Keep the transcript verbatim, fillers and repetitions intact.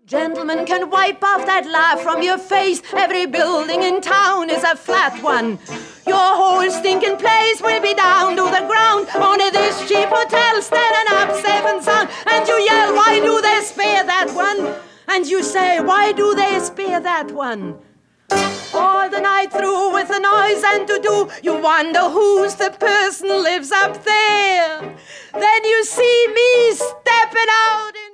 Gentlemen can wipe off that laugh from your face. Every building in town is a flat one. Your whole stinking place will be down to the ground. Only this cheap hotel standing up safe and sound. And you yell, why do they spare that one? And you say, why do they spare that one? All the night through with the noise and to do, you wonder who's the person lives up there. Then you see me stepping out.